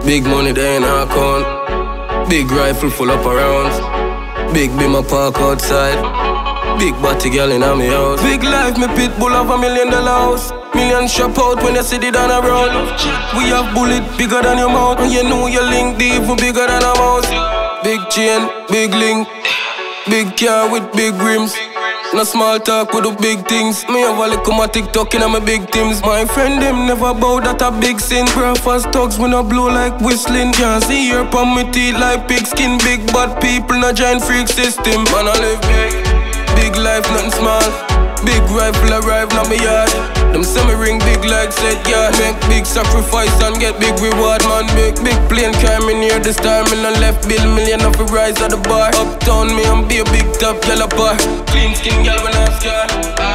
Big money there in our account. Big rifle full up around. Big beamer park outside. Big body girl in my house. Big life, me pit bull of $1 million house. Million shop out when you see the down around. We have bullet bigger than your mouth. And you know your link deep even bigger than a mouse. Big chain, big link. Big car with big rims. No small talk with the big things. Me have a little my TikTok in my big teams. My friend them never bow that a big sin. Breakfast talks when I blow like whistling. Can't see your palm me teeth like pig skin. Big bad people no giant freak system. Man I live big. Big life nothing small. Big rifle arrive now me yard. Them say me ring big like set yard. Make big sacrifice and get big reward man. Big plane carry me near this time. Me no left bill million of a rise at the bar. Uptown me and be a big top yellow bar. Clean skin girl when I'm scared.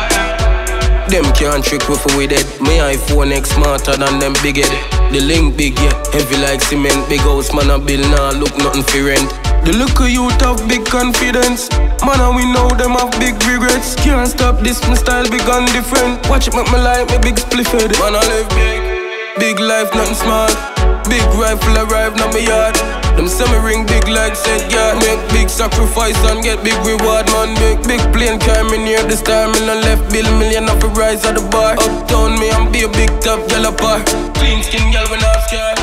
Them can't trick with it. My iPhone X smarter than them big head. The link big yeah, heavy like cement. Big house man a bill now look nothing for rent. The little youth have big confidence. Man and we know them have big regrets. Can't stop this, my style big and different. Watch it make me like me big spliffed. Man I live big. Big life nothing small. Big rifle arrive now me yard. Them say me ring big like set yard. Make big sacrifice and get big reward man. Big plane carry me near this time. Me no left bill million of a rise at the bar. Uptown me and be a big top yellow bar. Clean skin girl when I'm scared.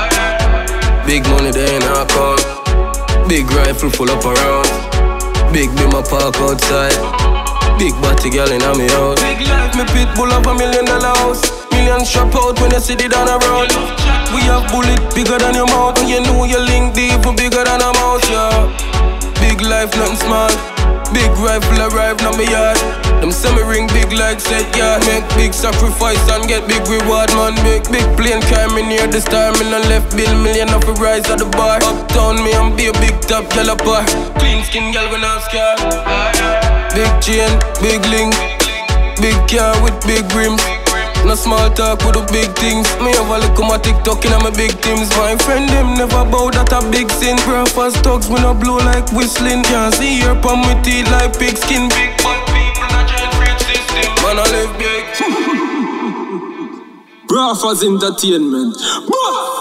Big money there in our account. Big rifle full up around. Big beamer park outside. Big body girl in my house. Big life, me pit bull of $1 million house. Million shop out when you see the down around. We have bullet bigger than your mouth. And you know your link deep even bigger than a mouse, yeah. Big life, nothing small. Big rifle arrive now me yard. Them say me ring big like set yard. Make big sacrifice and get big reward man. Big plane carry me near this time. Me no left bill million of a rise at the bar. Uptown me and be a big top yellow bar. Clean skin girl when I'm scared. Big chain, big link. Big car with big rims. No small talk with the big things. Me have a little my TikTok in my big teams. My friend them never bow that a big sin. Breakfast talks when I blow like whistling. Can't see your palm with teeth like pig skin. Big bad people in a giant freak system. Man I live big. Breakfast entertainment.